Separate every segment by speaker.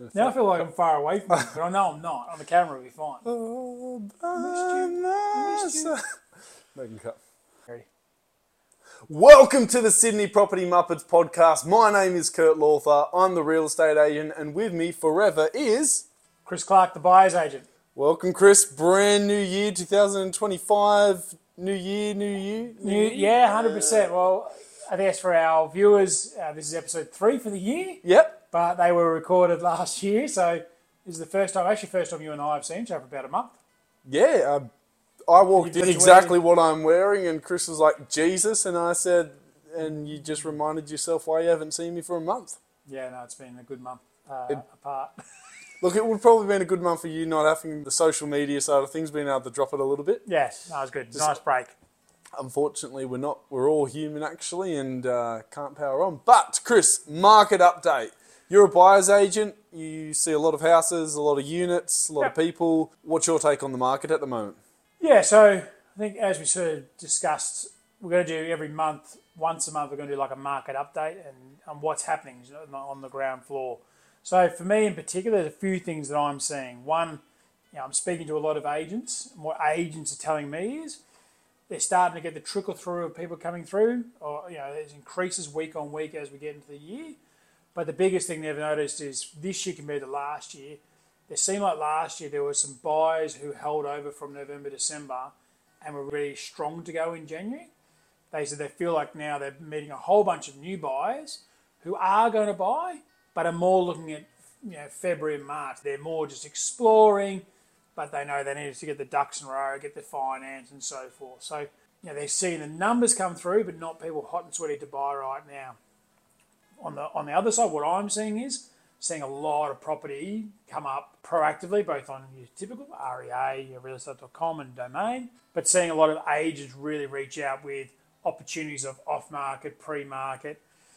Speaker 1: Now I feel like I'm far away from you, but I know I'm not. On the camera, we'll be fine. Missed you.
Speaker 2: Making cut.
Speaker 1: Ready?
Speaker 2: Welcome to the Sydney Property Muppets podcast. My name is Kurt Lawther. I'm the real estate agent, and with me forever is...
Speaker 1: Chris Clark, the buyer's agent.
Speaker 2: Welcome, Chris. Brand new year, 2025. New year.
Speaker 1: Yeah, 100%. Well, I guess for our viewers, this is episode 3 for the year.
Speaker 2: Yep.
Speaker 1: But they were recorded last year, so this is the first time you and I have seen each other for about a month.
Speaker 2: Yeah, I walked in exactly what I'm wearing, and Chris was like, Jesus, and I said, and you just reminded yourself why you haven't seen me for a month.
Speaker 1: Yeah, no, it's been a good month apart.
Speaker 2: Look, it would probably been a good month for you not having the social media side of things, being able to drop it a little bit.
Speaker 1: Yeah, no, it was good. Nice break.
Speaker 2: Unfortunately, we're all human actually, and can't power on. But, Chris, market update. You're a buyer's agent. You see a lot of houses, a lot of units, a lot of people. What's your take on the market at the moment?
Speaker 1: Yeah, so I think as we sort of discussed, we're going to do every month, once a month, we're going to do like a market update and what's happening on the ground floor. So for me in particular, there's a few things that I'm seeing. One, I'm speaking to a lot of agents, and what agents are telling me is they're starting to get the trickle through of people coming through, or there's increases week on week as we get into the year. But the biggest thing they've noticed is this year compared to last year, it seemed like last year there were some buyers who held over from November, December and were really strong to go in January. They said they feel like now they're meeting a whole bunch of new buyers who are going to buy, but are more looking at February and March. They're more just exploring, but they know they need to get the ducks in a row, get the finance and so forth. So they're seeing the numbers come through, but not people hot and sweaty to buy right now. On the other side, what I'm seeing is seeing a lot of property come up proactively, both on your typical REA, your realestate.com and Domain, but seeing a lot of agents really reach out with opportunities of off-market, pre-market,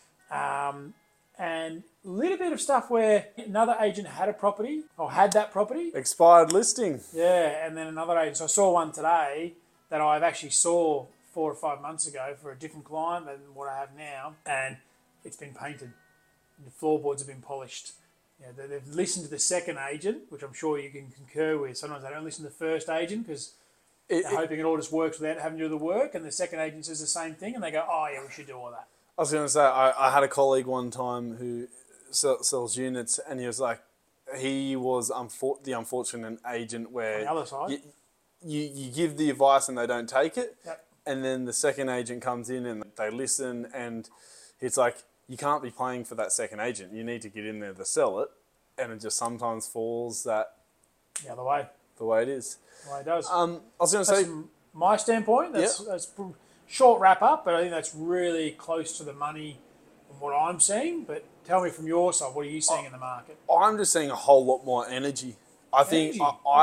Speaker 1: and a little bit of stuff where another agent had a property or had that property.
Speaker 2: Expired listing.
Speaker 1: Yeah, and then another agent. So I saw one today that I've actually saw 4 or 5 months ago for a different client than what I have now, and it's been painted. The floorboards have been polished. They've listened to the second agent, which I'm sure you can concur with. Sometimes they don't listen to the first agent because they're hoping it all just works without having to do the work, and the second agent says the same thing, and they go, oh, yeah, we should do all that.
Speaker 2: I was going to say, I had a colleague one time who sells units, and he was like, he was the unfortunate agent where
Speaker 1: on the other side,
Speaker 2: you give the advice and they don't take it,
Speaker 1: yep.
Speaker 2: And then the second agent comes in and they listen, and it's like, you can't be playing for that second agent. You need to get in there to sell it, and it just sometimes falls the other way. The way it is.
Speaker 1: The way it does.
Speaker 2: I was going to say,
Speaker 1: from my standpoint, that's short wrap up, but I think that's really close to the money from what I'm seeing. But tell me from your side, what are you seeing in the market?
Speaker 2: I'm just seeing a whole lot more energy. I think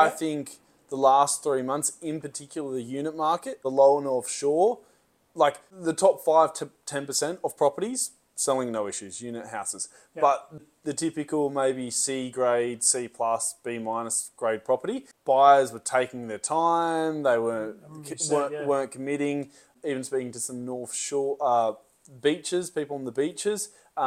Speaker 2: the last 3 months, in particular the unit market, the lower North Shore, like the top 5 to 10% of properties, selling no issues, unit houses. Yep. But the typical maybe C grade, C plus, B minus grade property, buyers were taking their time, they weren't committing. Even speaking to some North Shore beaches, people on the beaches,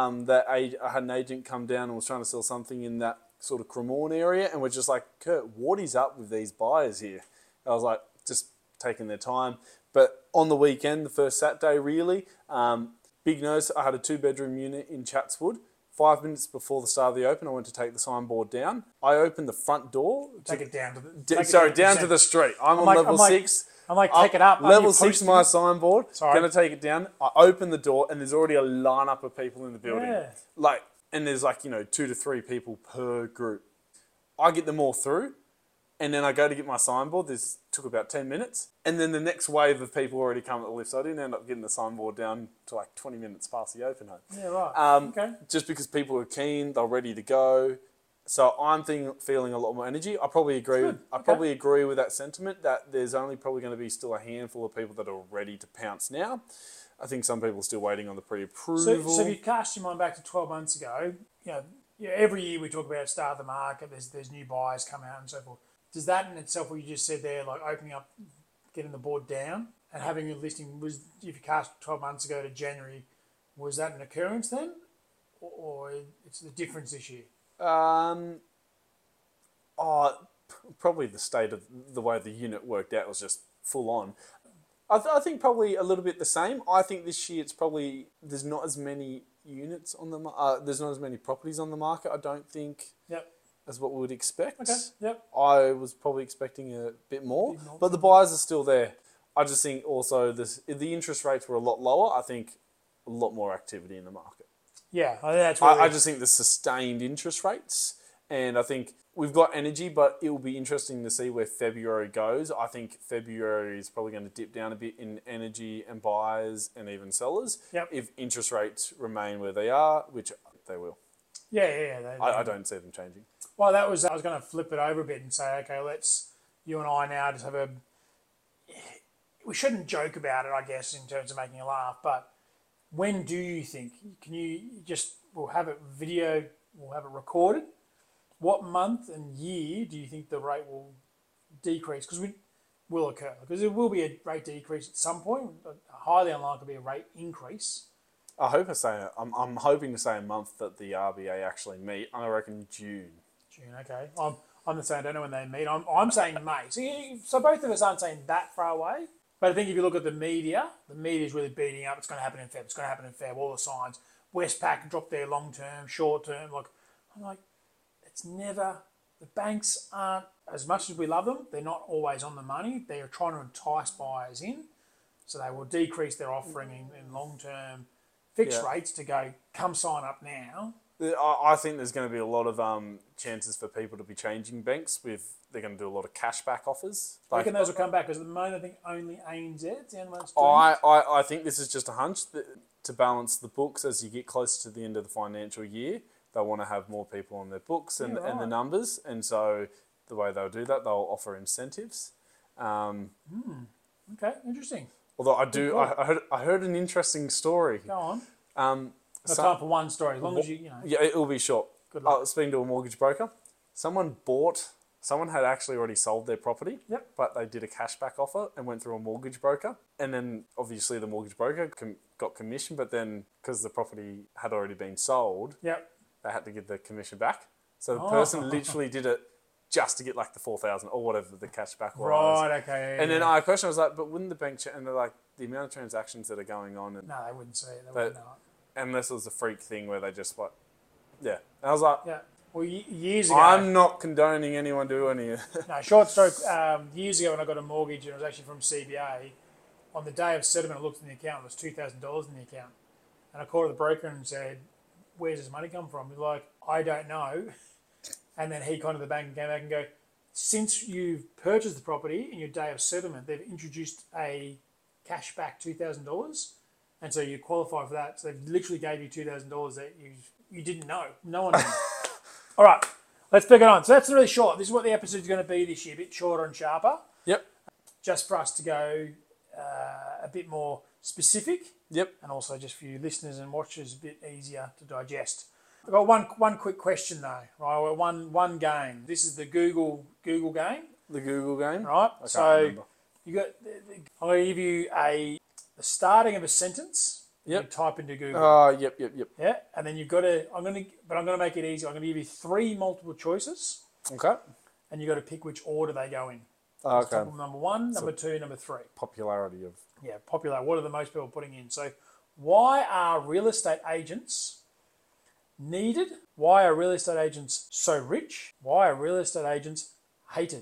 Speaker 2: I had an agent come down and was trying to sell something in that sort of Cremorne area, and we're just like, Kurt, what is up with these buyers here? I was like, just taking their time. But on the weekend, the first Saturday really, big notice, I had a 2-bedroom unit in Chatswood. 5 minutes before the start of the open, I went to take the signboard down. I opened the front door.
Speaker 1: Take it down to
Speaker 2: down to the street. I'm on level 6.
Speaker 1: I'm like, take it up.
Speaker 2: Level 6, my signboard.
Speaker 1: Sorry.
Speaker 2: Going to take it down. I open the door, and there's already a lineup of people in the building.
Speaker 1: Yeah.
Speaker 2: And there's 2 to 3 people per group. I get them all through. And then I go to get my signboard. This took about 10 minutes. And then the next wave of people already come at the lift. So I didn't end up getting the signboard down to 20 minutes past the open home.
Speaker 1: Yeah, right. Okay.
Speaker 2: Just because people are keen, they're ready to go. So I'm feeling a lot more energy. I probably agree. Probably agree with that sentiment that there's only probably going to be still a handful of people that are ready to pounce now. I think some people are still waiting on the pre-approval.
Speaker 1: So if you cast your mind back to 12 months ago, every year we talk about start of the market, there's new buyers come out and so forth. Does that in itself, what you just said there, like opening up, getting the board down and having your listing, if you cast 12 months ago to January, was that an occurrence then? Or it's the difference this year?
Speaker 2: Probably the state of the way the unit worked out was just full on. I think probably a little bit the same. I think this year it's probably there's not as many units on the there's not as many properties on the market. I don't think.
Speaker 1: Yep.
Speaker 2: As what we would expect.
Speaker 1: Okay. Yep.
Speaker 2: I was probably expecting a bit more, but the buyers are still there. I just think also if the interest rates were a lot lower, I think a lot more activity in the market.
Speaker 1: Yeah, I think that's
Speaker 2: I just think the sustained interest rates, and I think we've got energy, but it will be interesting to see where February goes. I think February is probably going to dip down a bit in energy and buyers and even sellers.
Speaker 1: Yep.
Speaker 2: If interest rates remain where they are, which they will.
Speaker 1: Yeah.
Speaker 2: I don't see them changing.
Speaker 1: Well, I was going to flip it over a bit and say, okay, let's you and I now just have a. We shouldn't joke about it, I guess, in terms of making a laugh. But when do you think? Can you we'll have it video, we'll have it recorded. What month and year do you think the rate will decrease? Because it will occur. Because there will be a rate decrease at some point. Highly unlikely to be a rate increase.
Speaker 2: I'm hoping to say a month that the RBA actually meet. I reckon June.
Speaker 1: June, okay. I'm the same. I don't know when they meet. I'm saying May. So both of us aren't saying that far away. But I think if you look at the media is really beating up. It's going to happen in Feb. It's going to happen in Feb. All the signs. Westpac dropped their long term, short term. I'm like, it's never. The banks aren't, as much as we love them, they're not always on the money. They are trying to entice buyers in. So they will decrease their offering in long term fixed rates to go, come sign up now.
Speaker 2: I think there's going to be a lot of chances for people to be changing banks they're going to do a lot of cashback offers.
Speaker 1: I reckon those will come back because at the moment I think only ANZ is the only one that's doing
Speaker 2: I think this is just a hunch to balance the books as you get closer to the end of the financial year. They want to have more people on their books and the numbers, and so the way they'll do that, they'll offer incentives.
Speaker 1: Okay, interesting.
Speaker 2: Although I heard an interesting story.
Speaker 1: Go on. No time for one story, as long as you know.
Speaker 2: Yeah, it will be short.
Speaker 1: Good luck.
Speaker 2: I was speaking to a mortgage broker. Someone had actually already sold their property.
Speaker 1: Yep.
Speaker 2: But they did a cashback offer and went through a mortgage broker. And then obviously the mortgage broker got commission, but then because the property had already been sold,
Speaker 1: yep,
Speaker 2: they had to give the commission back. So the person literally did it just to get like the 4,000 or whatever the cashback was.
Speaker 1: Right, okay.
Speaker 2: And then I questioned, I was like, but wouldn't the bank and they're like, the amount of transactions that are going on.
Speaker 1: No, they wouldn't see it. They wouldn't know it.
Speaker 2: Unless it was a freak thing where they just like, yeah. And I was like,
Speaker 1: yeah. Well, years ago.
Speaker 2: I'm not condoning anyone do any of it.
Speaker 1: No, short story. Years ago when I got a mortgage, and it was actually from CBA, on the day of settlement, I looked in the account, it was $2,000 in the account. And I called the broker and said, where's this money come from? He's like, I don't know. And then he contacted the bank and came back and go, since you've purchased the property in your day of settlement, they've introduced a cashback $2,000. And so you qualify for that. So they've literally gave you $2,000 that you didn't know. No one knew. All right, let's pick it on. So that's really short. This is what the episode is going to be this year, a bit shorter and sharper.
Speaker 2: Yep.
Speaker 1: Just for us to go a bit more specific.
Speaker 2: Yep.
Speaker 1: And also just for you listeners and watchers, a bit easier to digest. I've got one quick question though, right? One game. This is the Google game.
Speaker 2: The Google game?
Speaker 1: Right.
Speaker 2: I can't remember.
Speaker 1: I'm going to give you the starting of a sentence.
Speaker 2: Yep.
Speaker 1: You type into Google.
Speaker 2: Yep.
Speaker 1: Yeah, and then you've got to. I'm going to make it easy. I'm going to give you 3 multiple choices.
Speaker 2: Okay.
Speaker 1: And you've got to pick which order they go in.
Speaker 2: Okay.
Speaker 1: Number 1, number 2, number 3.
Speaker 2: Popularity of.
Speaker 1: Yeah, popular. What are the most people putting in? So, why are real estate agents needed? Why are real estate agents so rich? Why are real estate agents hated?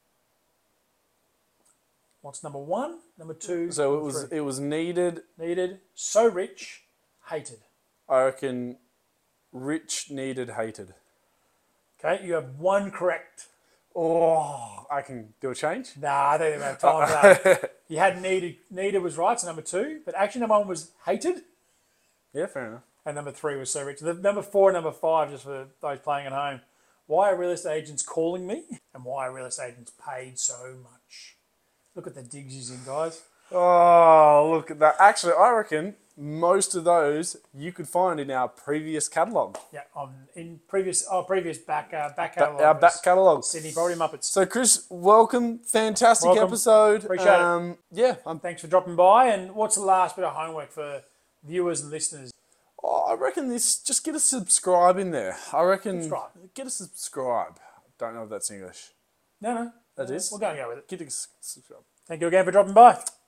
Speaker 1: What's number 1, number 2?
Speaker 2: So
Speaker 1: number 3?
Speaker 2: it was needed.
Speaker 1: Needed, so rich, hated.
Speaker 2: I reckon rich, needed, hated.
Speaker 1: Okay, you have 1 correct.
Speaker 2: Oh, I can do a change?
Speaker 1: Nah, I don't even have time for that. You had needed. Needed was right, so number 2. But actually number 1 was hated.
Speaker 2: Yeah, fair enough.
Speaker 1: And number 3 was so rich. The number 4 and number 5, just for those playing at home. Why are real estate agents calling me? And why are real estate agents paid so much? Look at the digs he's in, guys.
Speaker 2: Oh, look at that. Actually, I reckon most of those you could find in our previous catalogue.
Speaker 1: Yeah, in previous back catalogue.
Speaker 2: Our back catalogue.
Speaker 1: Sydney Property Muppets.
Speaker 2: So, Chris, welcome. Fantastic episode.
Speaker 1: Appreciate it.
Speaker 2: Yeah.
Speaker 1: Thanks for dropping by. And what's the last bit of homework for viewers and listeners?
Speaker 2: Oh, I reckon this. Just get a subscribe in there. I reckon.
Speaker 1: Subscribe.
Speaker 2: Get a subscribe. Don't know if that's English.
Speaker 1: No.
Speaker 2: That is.
Speaker 1: We're going to go with it.
Speaker 2: Get a subscribe.
Speaker 1: Thank you again for dropping by.